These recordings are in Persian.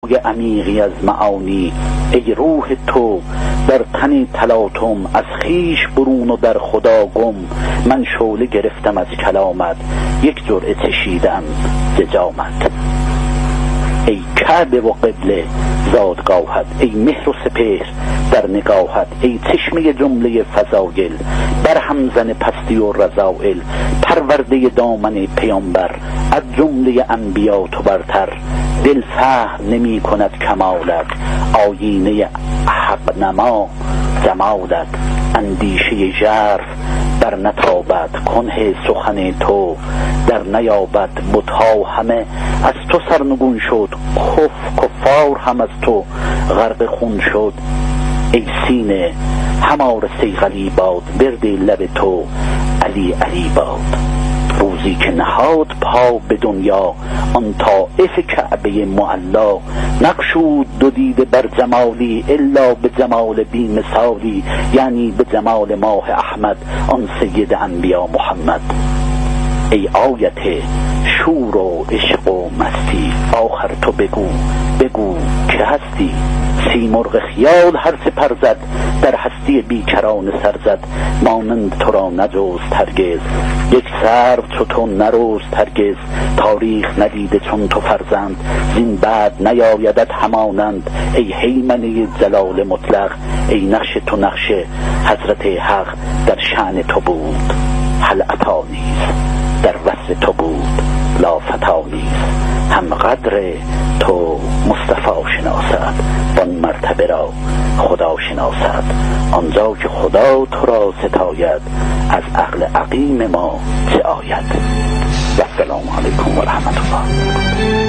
عمیقی از معانی، ای روح تو در تن تلاطم، از خیش برون و در خدا گم. من شعله گرفتم از کلامت، یک جرعه چشیدم ز جامت. ای کعبه و قبله زادگاهت، ای مهر و سپهر در نگاهت. ای چشمه جمله فضایل، بر همزن پستی و رذائل. پرورده دامن پیامبر، از جمله انبیا تو برتر. دل فهم نمی کند کمالت، آیینه حق نما جمالت. اندیشه ژرف در نتابد، کنه سخن تو در نیابد. بت‌ها همه از تو سرنگون شد، کفار هم از تو غرق خون شد. ای سینه همار صیقلی باد، برد لب تو علی علی باد. روزی که نهاد پا به دنیا، آن طائف کعبه معلا. نقشود دو دیده بر جمالی، الا به جمال بی مثالی. یعنی به جمال ماه احمد، آن سید انبیا محمد. ای آیت شور و عشق و مستی، آخر تو بگو بگو که هستی. سیمرغ خیال هر سپر زد، در هستی بیکران سر زد. مانند تو را نجست هرگز، یک سرو چو تو نرست هرگز. تاریخ ندیده چون تو فرزند، زین بعد نیایدت همانند. ای هیمنه جلال مطلق، ای نقش تو نقش حضرت حق. در شأن تو بود هل عطا نیز، در وصف تو بود لا فتا نیز. هم قدر تو مصطفی شناسد، وان مرتبه را خدا شناسد. آنجا که خدا تو را ستاید، از عقل عقیم ما چه آید. و السلام علیکم و رحمت الله.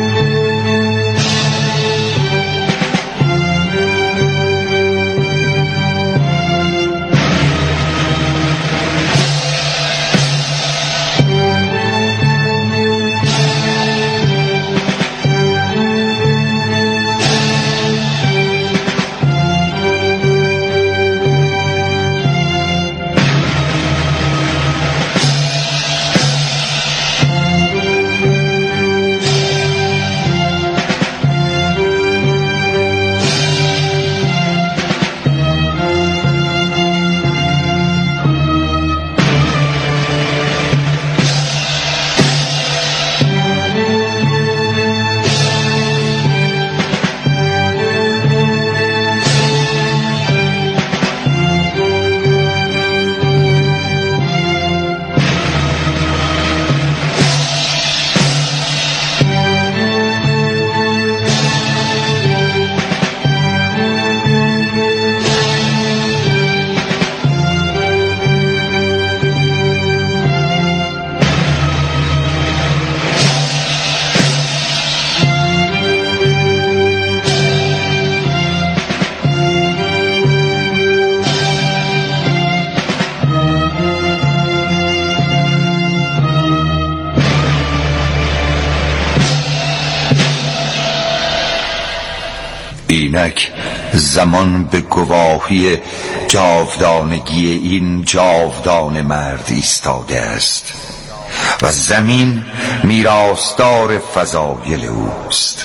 اینک زمان به گواهی جاودانگی این جاودان مرد ایستاده است و زمین میراثدار فضایل اوست.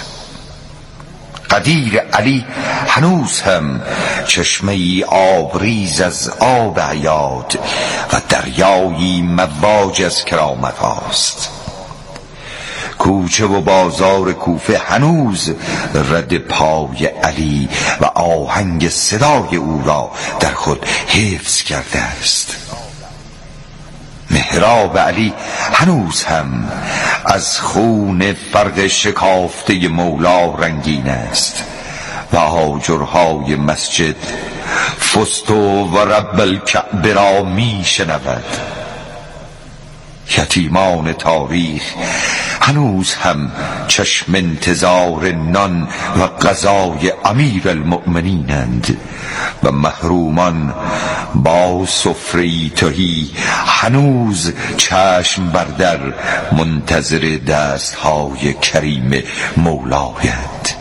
قدیر علی هنوز هم چشمه‌ای آبریز از آب حیات و دریایی مواج از کرامت هاست. کوچه و بازار کوفه هنوز رد پای علی و آهنگ صدای او را در خود حفظ کرده است. محراب علی هنوز هم از خون فرق شکافته مولا رنگین است و آجرهای مسجد فستو و رب الکعبه را می شنود. یتیمان تاریخ هنوز هم چشم انتظار نان و غذای امیر المؤمنینند و محرومان با سفره تهی هنوز چشم بر در منتظر دستهای کریم مولایند.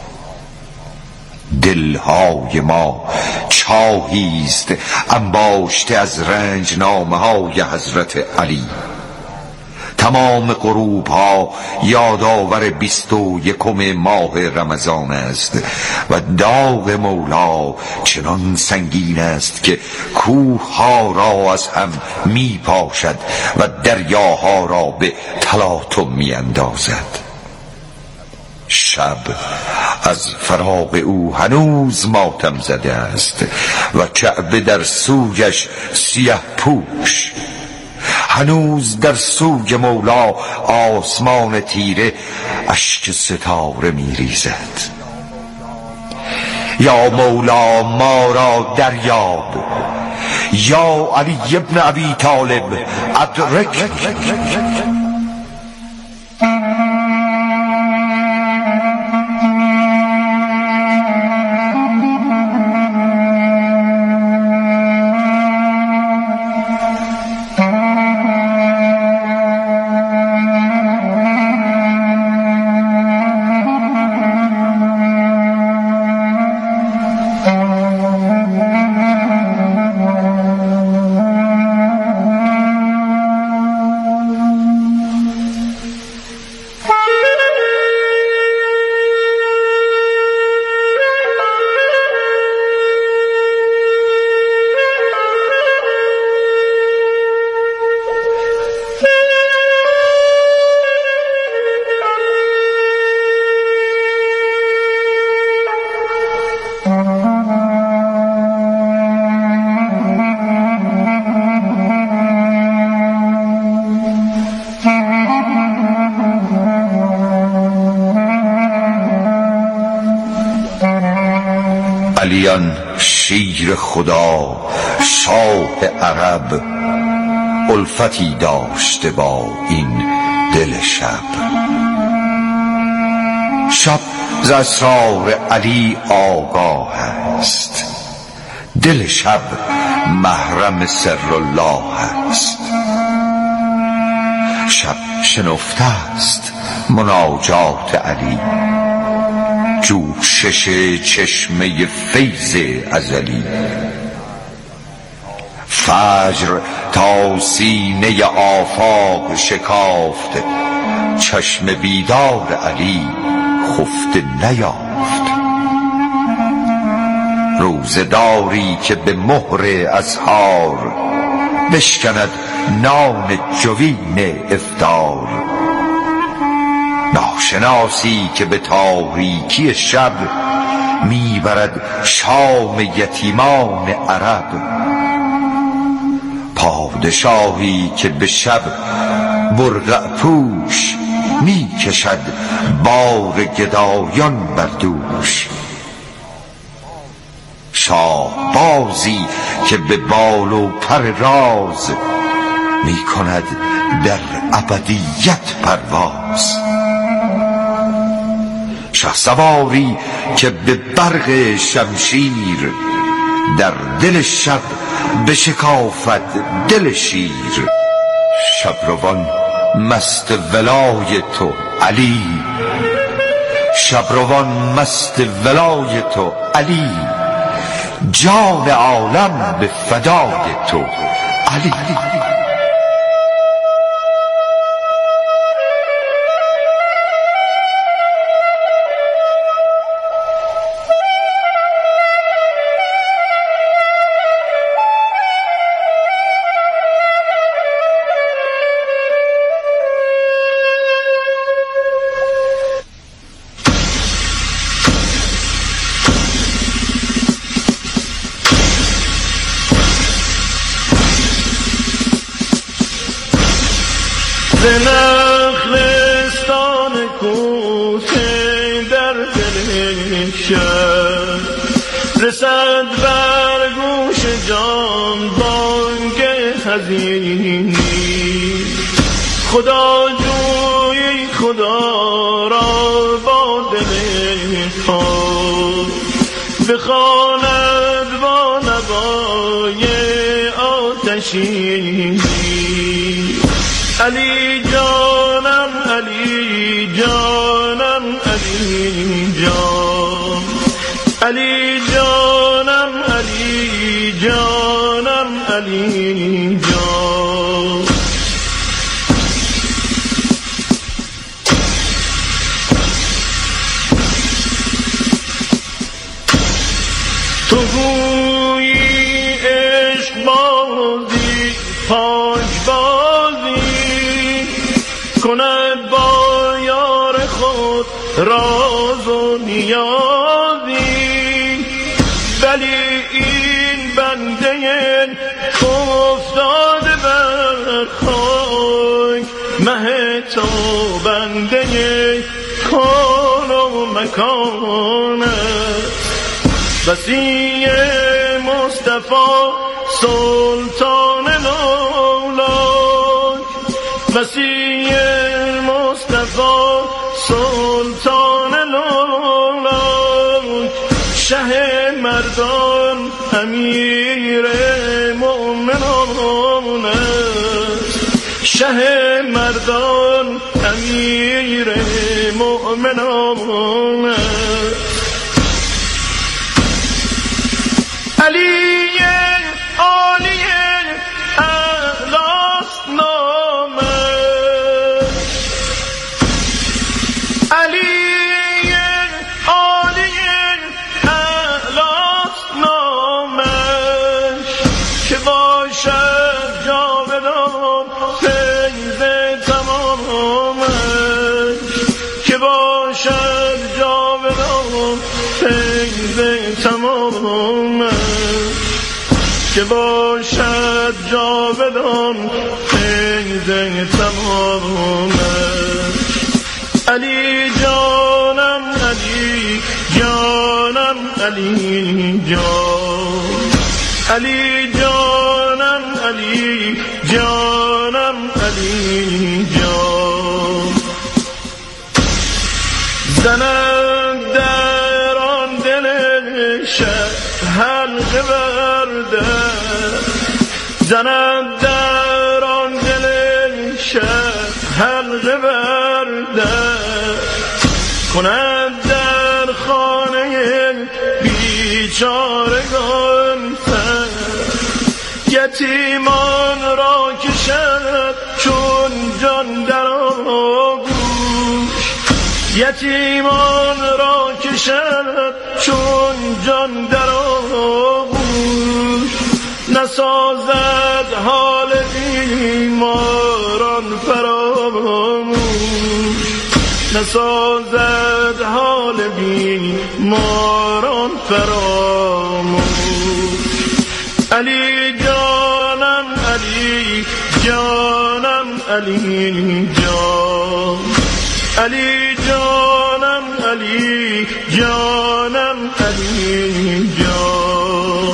دلهای ما چاهیست انباشته از رنج نامه های حضرت علی. تمام غروب ها یادآور 21 ماه رمضان است و داغ مولا چنان سنگین است که کوه ها را از هم می پاشد و دریاها را به تلاطم می اندازد. شب از فراق او هنوز ماتم زده است و کعبه در سویش سیه پوش. هنوز در سوی مولا آسمان تیره اشک ستاره می ریزد. یا مولا ما را دریاب، یا علی ابن ابی طالب ادرک. علیان شیر خدا شاه عرب الفتی داشته با این دل شب. شب ز اسرار علی آگاه است، دل شب محرم سر الله است. شب شنفته است مناجات علی، جوشش چشمه فیض ازلی. فجر تا سینه آفاق شکافت، چشم بیدار علی خفته نیافت. روزداری که به مهر اسحار بشکند نان جوین افطار. ناشناسی که به تاریکی شب میبرد شام یتیمان عرب. پادشاهی که به شب برقع پوش میکشد بار گدایان بر دوش. شاه بازی که به بال و پر راز میکند در ابدیت پرواز. شهسواری که به برق شمشیر در دل شب بشکافد دل شیر. شبروان مست ولای تو علی، شبروان مست ولای تو علی. جان عالم به فدای تو علی. ز نخلستان کوته در دل شب رسد بر گوش جان بانگ حزینی. خدا جوی خدا را با دل خود بخواند با نوای آتشینی. علی جانم علی جانم علی جان، علی جانم علی جانم علی جان. تو گویی عشق بازی پاک بازی کند با یار خود راز و نیازی، ولی این بنده افتاده بر خاک مه تو بنده کار و مکان است. وصی مصطفی سلطان لولاک، وصی مصطفی سلطان لولاک، شه مردان امیر مؤمنان است، شه مردان امیر مؤمنان است. علی عالی اعلاست نامش، علی عالی اعلاست نامش، که باشد جاودان فیض تمامش، که باشد جاودان فیض تمامش، که باشد جاودان فیض تمامش. علی جانم علی جانم علی جان، علی جانم علی جانم علی جان. زنم در آن دل شب حلقه برده، زنم در آن دل شب حلقه برده، کند در خانه بیچارگان سر، یتیمان را کشد چون جان در آغوش، یتیمان را کشد چون جان در آغوش، نسازد حال بیماران فراموش، نسازد حال بیماران فراموش. علی جانم علی جانم علی جان، علی جانم علی جانم علی جان.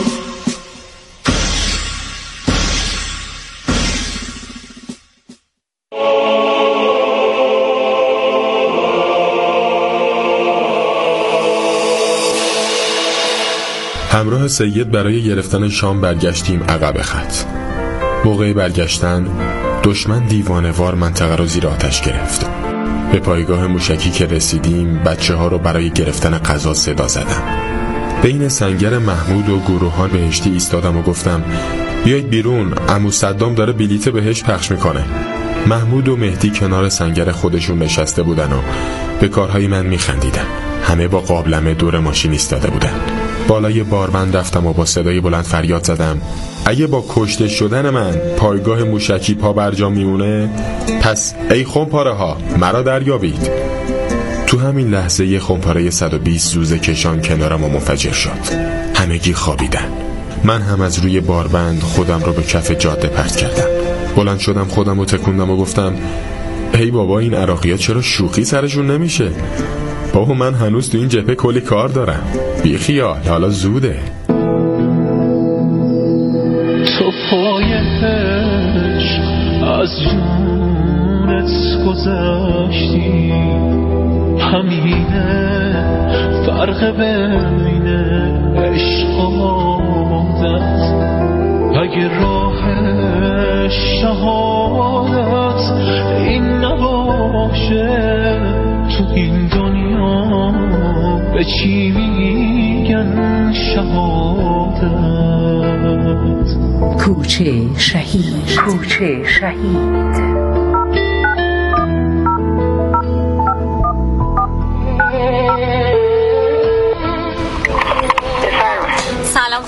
همراه سید برای گرفتن شام برگشتیم عقب خط. موقع برگشتن دشمن دیوانه‌وار منطقه رو زیر آتش گرفت. به پایگاه موشکی که رسیدیم بچه‌ها رو برای گرفتن غذا صدا زدم. بین سنگر محمود و گروهان بهشتی ایستادم و گفتم بیایید بیرون، عمو صدام داره بلیت بهشت پخش میکنه. محمود و مهدی کنار سنگر خودشون نشسته بودن و به کارهای من میخندیدن. همه با قابلمه دور ماشین ایستاده بودن. بالای باربند رفتم و با صدای بلند فریاد زدم اگه با کشته شدن من پایگاه موشکی پا برجا میمونه، پس ای خمپاره ها مرا دریابید. تو همین لحظه یه خمپاره 120 زوزه کشان کنارم و منفجر شد. همگی خوابیدن. من هم از روی باربند خودم رو به کف جاده پرت کردم. بلند شدم خودم رو تکوندم و گفتم ای بابا این عراقی‌ها چرا شوخی سرشون نمیشه؟ بابا من هنوز تو این جبهه کلی کار دارم. بی خیال، حالا زوده. تو پایش از جونت گذشتی، همینه فرق بین عشق و عادت. اگه راه شهادت این نباشه، تو این دنیا به چی میگن شهادت؟ کوچه شهید، کوچه شهید.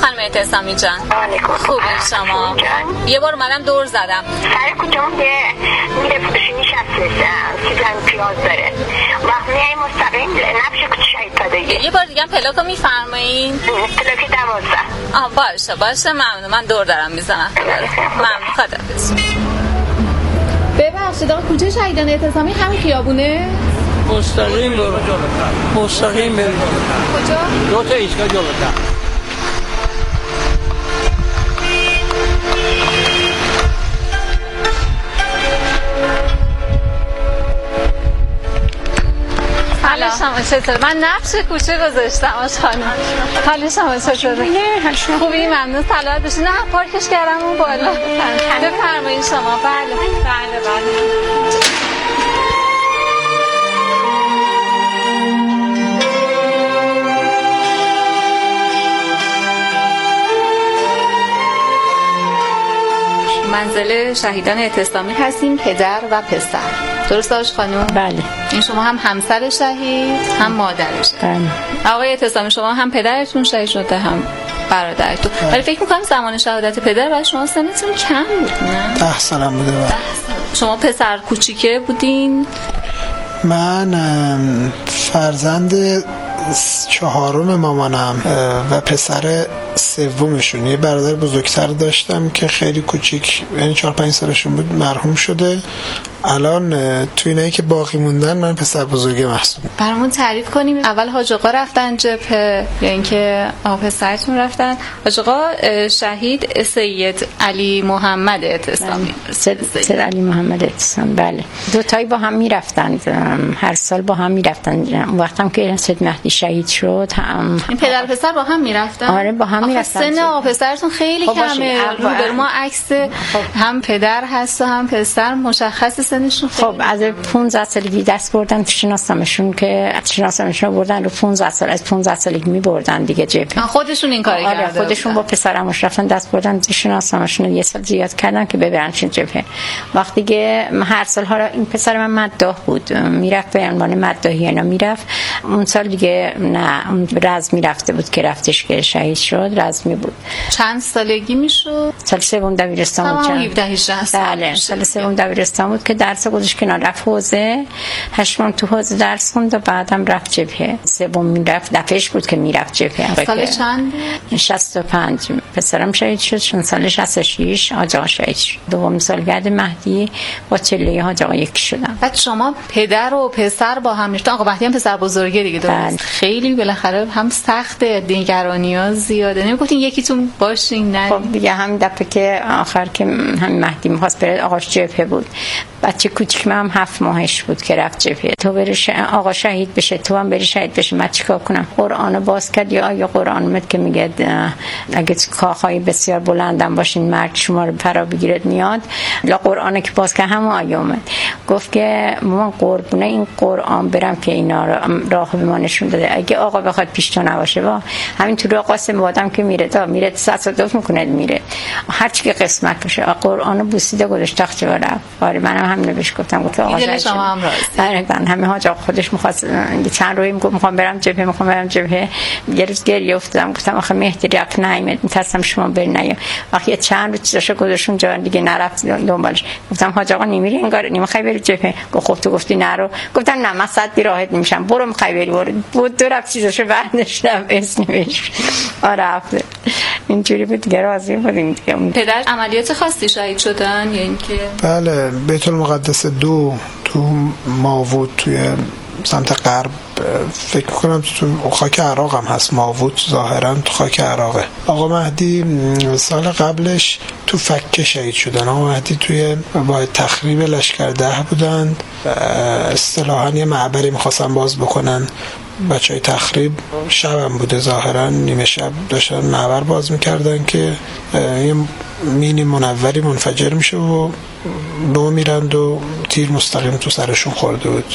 خانم اعتصامی جان. خوبی شما؟ یه بار اومدم دور زدم. سر کجا میره فروشی نشستم چیزم پیاز داره وقت میای مستقیم نفش کچه شهید پادگی. یه بار دیگه پلاکو میفرمایین؟ پلاک 12. باشه ممنون. من دور دارم میزنم. ممنون. خداحافظ. ببخشید آقا کوچه شهیدان اعتصامی همین خیابونه؟ مستقیم برو. مستقیم برو. کجا؟ دو تا ایستگاه جلوتر. حالا شما چطور؟ من نقش کوچه گذاشتم خانم. حالا شما چطور؟ خوبی ممنون. سلامت باشید. نه پارکش کردم اون بالا. بفرمایید شما. بله. منزل شهیدان اعتصامی هستیم، پدر و پسر. درست آقای خانم؟ بله. این شما هم همسر شهید هم مادرش. بله. آقای اعتصامی شما هم پدرتون شهید شده هم برادرتون. ولی فکر می‌کنم زمان شهادت پدر برای شما سنتون کم بود نه؟ 10 سالم بوده. شما پسر کوچیکه بودین؟ من فرزند 4م مامانم و پسر 3مشون. یه برادر بزرگتر داشتم که خیلی کوچیک، یعنی 4-5 سالشون بود، مرحوم شده. الان تو اینایی که باقی موندن من پسر بزرگه محسوب. برامون تعریف کنیم اول حاج آقا رفتن جبهه یا اینکه پسرتون رفتن؟ حاج آقا شهید سید علی محمد اعتصامی. سید علی محمد اعتصامی. بله. دو تایی با هم میرفتن، هر سال با هم میرفتن. وقتم که سید مهدی شهید شد این پدر و پسر با هم میرفتن؟ آره با هم میرفتن. سن پسرتون خیلی کمه. رو در ما عکس هم پدر هست و هم پسر مشخص سنشون. خب از 15 سالگی دست بردن تو شناسامشون که شناسامشون بردن رو 15 سال. از 15 سالگی میبردن دیگه جبهه. خودشون این کارو کردن. آره خودشون با پسرمش رفتن دست بردن شناسامشون. یه سال زیاد کردن که ببرن جبهه. وقتی که هر سال ها این پسر من مداح بود، میرفت به عنوان مداحی اینا میرفت. اون سال دیگه نه رزمی رفته بود که رفتش که شهید شد. رزمی بود. چند سالگی میشد؟ سال 3 دبیرستان بود. 17-18 سال. بله سال 3 دبیرستان بود که درس گذاشت کنار، رفت حوزه 8 تو حوزه درس خوند و بعدم رفت جبهه. 3 میرفت، دفعهش بود که میرفت جبهه. سال چند؟ 65. پسرم شهید شد. سال 66 حاج آقا شهید شد. دوم سالگرد مهدی با چله حاج آقا یکی شدم. بعد شما پدر و پسر با هم میشتن. آقا مهدی هم پسر بزرگه دیگه درست. خیلی بالاخره هم سخته، نگرانی‌ها زیاده. نمیگفتین یکیتون باشین؟ نه خب دیگه هم دفعه که آخر که هم مهدی می‌خواست بره، آقاش جبهه بود. بچه کوچیک من 7 ماهش بود که رفت جبهه. تو بری آقا شهید بشه، تو هم بری شهید بشه. من چیکار کنم؟ قرآن باز کرد یا آیه قرآن اومد که میگه اگه کاخهای بسیار بلندم باشین مرگ شما رو فرا بگیرد میاد. لا قرآن که باز کرد همون آیه اومد. گفت که من قربونه این قرآن برم که اینا راه به ما نشون داده. اگه آقا بخواد پیش تو نباشه با همین تو راه قاسم آدم که میره تا میره تصادف میکنه میره. هر چی که قسمت باشه. قرآنو بوسیده گذاشت تخت جا رفت. آره منم هم نوشت گفتم آقا دل شما هم راست. من همه حاج آقا خودش می‌خواست چند روزی میگفت میخوام برم جبهه. یه روز گریه افتادم گفتم آخه مهدی رفت نمیاد میترسم شما برین نیا. وقتی چند روز چیزاشو گذاشتون جا دیگه نرفت دنبالش. گفتم حاج آقا نمیری انگار نمیخوای بری جبهه. گفت خب تو گفتی نرو. گفتم نه من صد راحت نمیشم برو میخوای بری. بود دو رفت چیزاشو برداشتم اسمش. آره رفت. اینجوری بود دیگه راضی بودیم دیگه. پدر عملیات خاصی شهید شدن یا اینکه؟ بله بیت المقدس 2 تو ماوود توی سمت غرب، فکر کنم تو خاک عراق هم هست. ماوود ظاهرا تو خاک عراقه. آقا مهدی سال قبلش تو فکه شهید شدن. آقا مهدی توی با تخریب لشکر 10 بودن. اصطلاحاً یه معبری می‌خواستن باز بکنن. بچهای تخریب شبم بوده ظاهرا نیمه شب داشتن معبر باز میکردن که یه مینی منوری منفجر میشه و نو میرند و تیر مستقیم تو سرشون خورده بود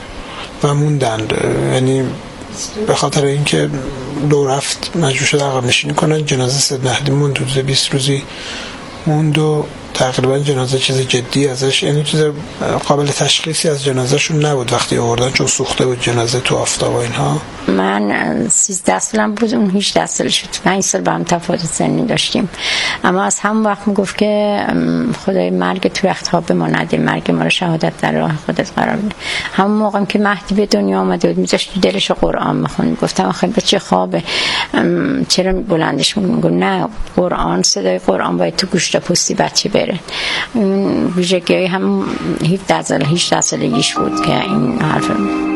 و موندند. یعنی به خاطر اینکه دو رفت مجبور شد عقب نشینی کنن. جنازه سید مهدی موند، 20 روزی موند و تقریبا جنازه چیز جدی ازش، یعنی چیز قابل تشخیصی از جنازهشون نبود وقتی آوردن، چون سوخته بود جنازه تو آفتاب و اینها. من 13 سالم بود، اون 18 سالش بود. 5 سال با هم تفاوت سنی داشتیم، اما از همون وقت میگفت که خدای مرگ تو اختها به ما نده، مرگ ما رو شهادت در راه خودت قرار بده. همون موقعم که مهدی به دنیا آمده بود میذاشت دلش قرآن میخوند. گفتم آخه به چه خوابه، چرا بلندش میگه؟ نه، قرآن، صدای قرآن باید تو گوشت پوستی بچه بره. این ویژگی هم 18 سالگیش بود که این حرف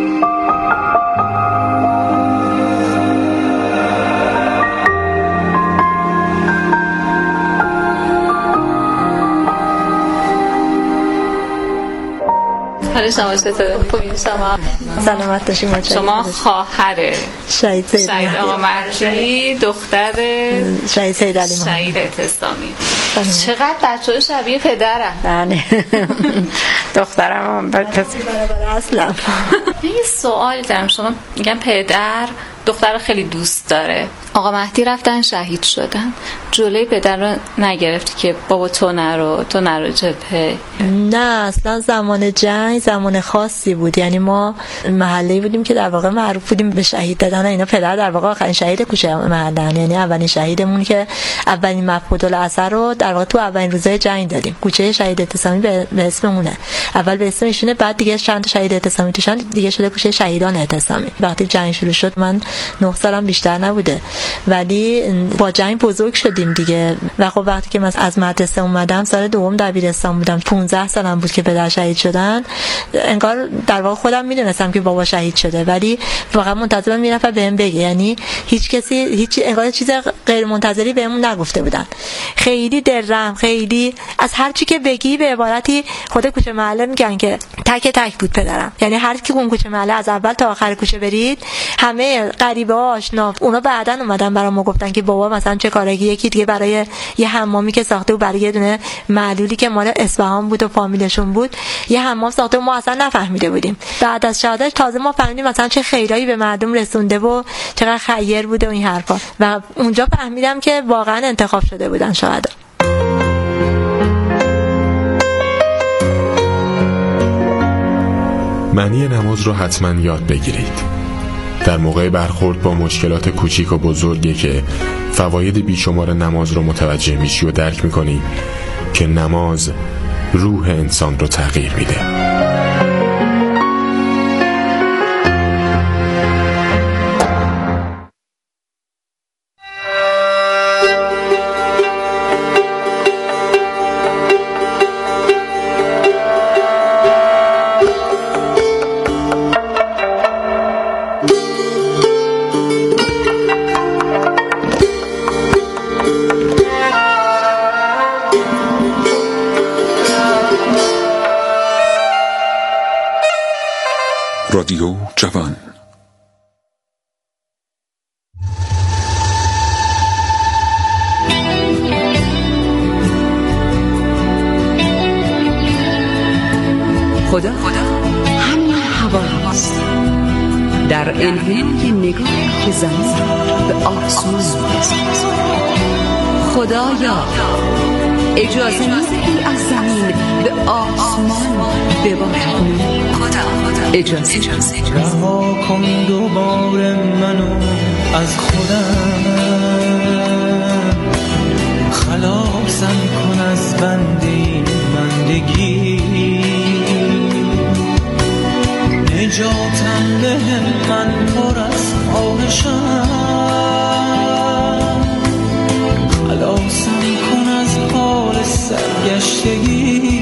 سلامت باشیم. شما خواهر شهید آقا مهدی، دختر شهید سید علی محمد شهید اعتصامی. چقدر بچه‌ها شبیه پدرم. بله دخترم برابر اصلا. یه سوال دارم، شما میگن پدر دختر رو خیلی دوست داره، آقا مهدی رفتن شهید شدن، جلوی پدر رو نگرفتی که بابا تو نرو جبهه؟ نه اصلا زمان جنگ زمان خاصی بود، یعنی ما محله‌ای بودیم که در واقع معروف بودیم به شهید دادن اینا. پدر در واقع آخرین شهید کوچه محله، یعنی اولین شهیدمون که اولین مفقود الاثر رو در واقع تو اولین روزهای جنگ دادیم. کوچه شهید اعتصامی به اسممونه، اول به اسم ایشونه، بعد دیگه چند تا شهید اعتصامی توشن دیگه شده کوچه شهیدان اعتصامی. وقتی جنگ شروع شد من 9 سالم بیشتر نبوده، ولی با جنگ بزرگ شدیم دیگه. و خب وقتی که من از مدرسه اومدم سال دوم دبیرستان بودم، 15 سالم بود که پدر شهید شدن. انگار در واقع خودم میدونستم که بابا شهید شده، ولی واقعا منتظرم میرفت بهم بگه، یعنی هیچ کسی انگار چیز غیر منتظری بهمون نگفته بودن. خیلی دلرحم، خیلی از هر چی که بگی به عبارتی خود کوچه محله میگن که تک تک بود پدرم، یعنی هر کی اون کوچه محله از اول تا آخر کوچه برید همه غریبه ها آشنا. اونا بعدن اومدن برام گفتن که بابا مثلا چه کارایی، یکی دیگه برای یه حمامی که ساخته بود برای یه دونه معلولی که مال اصفهان بود و فامیلشون بود یه حمام ساخته، ما اصلا نفهمیده بودیم. بعد از شهادتش تازه ما فهمیدیم مثلا چه خیرایی به مردم رسونده و چقدر خیر بوده و این حرفا، و اونجا فهمیدم که واقعا انتخاب شده بودن شهدا. معنی نماز رو حتما یاد بگیرید. در موقع برخورد با مشکلات کوچیک و بزرگی که فواید بیشمار نماز رو متوجه میشی و درک میکنی که نماز روح انسان رو تغییر میده. رادیو جوان. خدا همین هواست، در انحنای نگاه که زمین به آسمان می‌رسد. خدایا اجازه می‌دهی از زمین به آسمان ببارد. اجازه رها کن دوباره منو از خودم، خلاصم کن از بند این بندگی، نجاتم بهم من پر از خواهشم، خلاصم کن از حال سرگشتگی.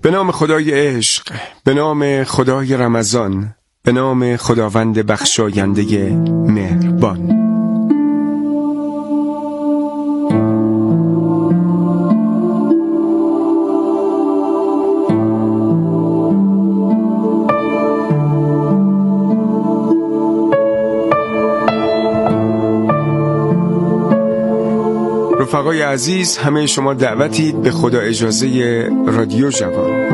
به نام خدای عشق، به نام خدای رمضان، به نام خداوند بخشاینده مهربان. رفقای عزیز، همه شما دعوتید به خدا اجازه رادیو جوان.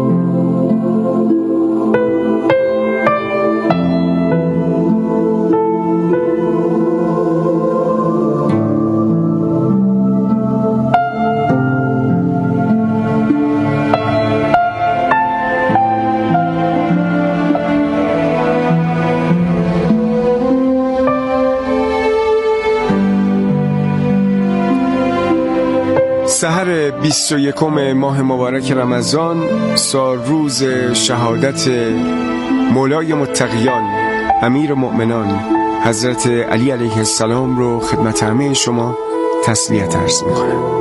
سحر 21 ماه مبارک رمضان، سال روز شهادت مولای متقیان امیر مؤمنان حضرت علی علیه السلام رو خدمت همه شما تسلیت عرض می‌کنم.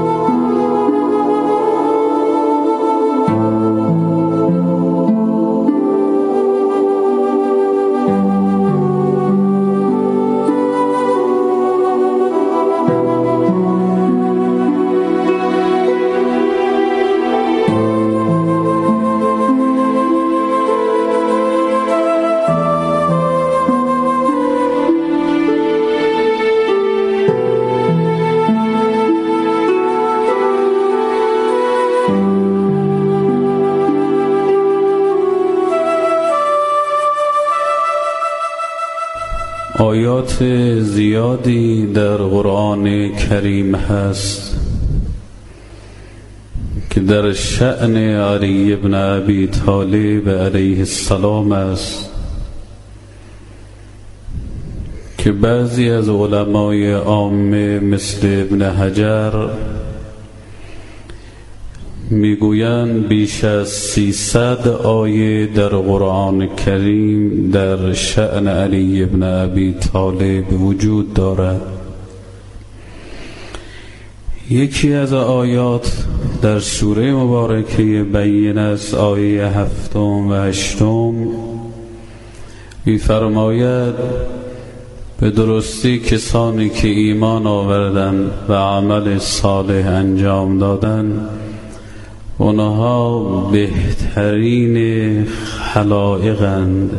آیات زیادی در قرآن کریم هست که در شأن علی ابن ابی طالب علیه السلام است که بعضی از علمای عامه مثل ابن حجر میگویند بیش از 300 آیه در قرآن کریم در شأن علی ابن ابی طالب وجود دارد. یکی از آیات در سوره مبارکه بینه است، آیه 7 و 8 می‌فرماید به درستی کسانی که ایمان آوردند و عمل صالح انجام دادند اونها بهترین خلائقند.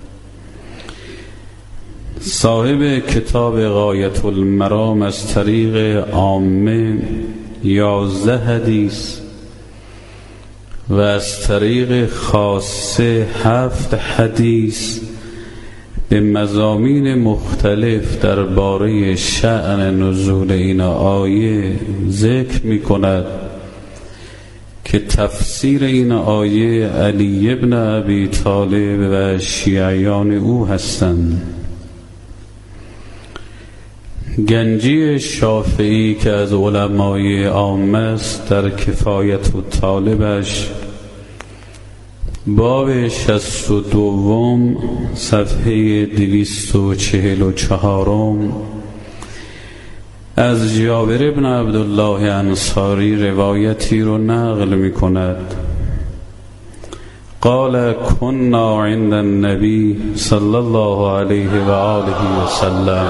صاحب کتاب غایت المرام از طریق عامه 11 حدیث و از طریق خاصه 7 حدیث به مضامین مختلف درباره شأن نزول این آیه ذکر می کند که تفسیر این آیه علی ابن ابی طالب و شیعیان او هستند. گنجی شافعی که از علمای عامه است در کفایت و طالبش باب 62 صفحه 244 از جابر بن عبدالله انصاری روایتی رو نقل می کند. قال كنا عند النبي صلی الله علیه و آله و سلم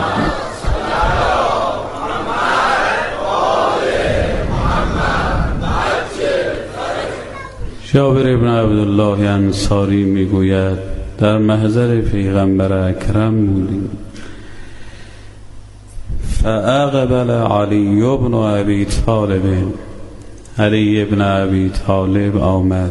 جابر بن عبدالله انصاری میگوید در محضر پیغمبر اکرم بودیم. فاقبل علی بن ابی طالب، علی ابن ابی طالب آمد.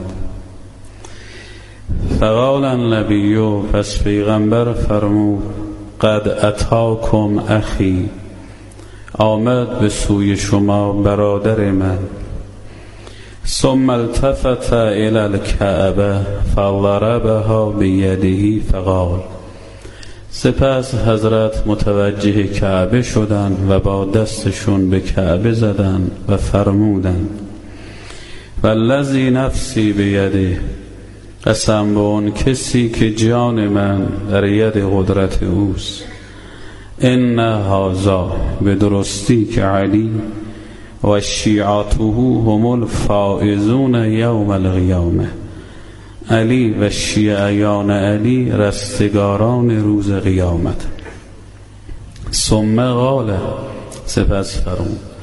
فقال النبی، پس پیغمبر فرمود قد اتاکم اخی، آمد به سوی شما برادر من. ثم التفت الى الكعبه فضربها بيده فقال، سپس حضرت متوجه کعبه شدند و با دستشون به کعبه زدند و فرمودند والذی نفسی بیده، قسم به اون کسی که جان من در ید قدرت اوست، ان هذا، به درستی که علی و شیعته هم الفائزون یوم القیامه. علی و شیعیان علی رستگاران روز قیامت. ثم قال، سپس فرمود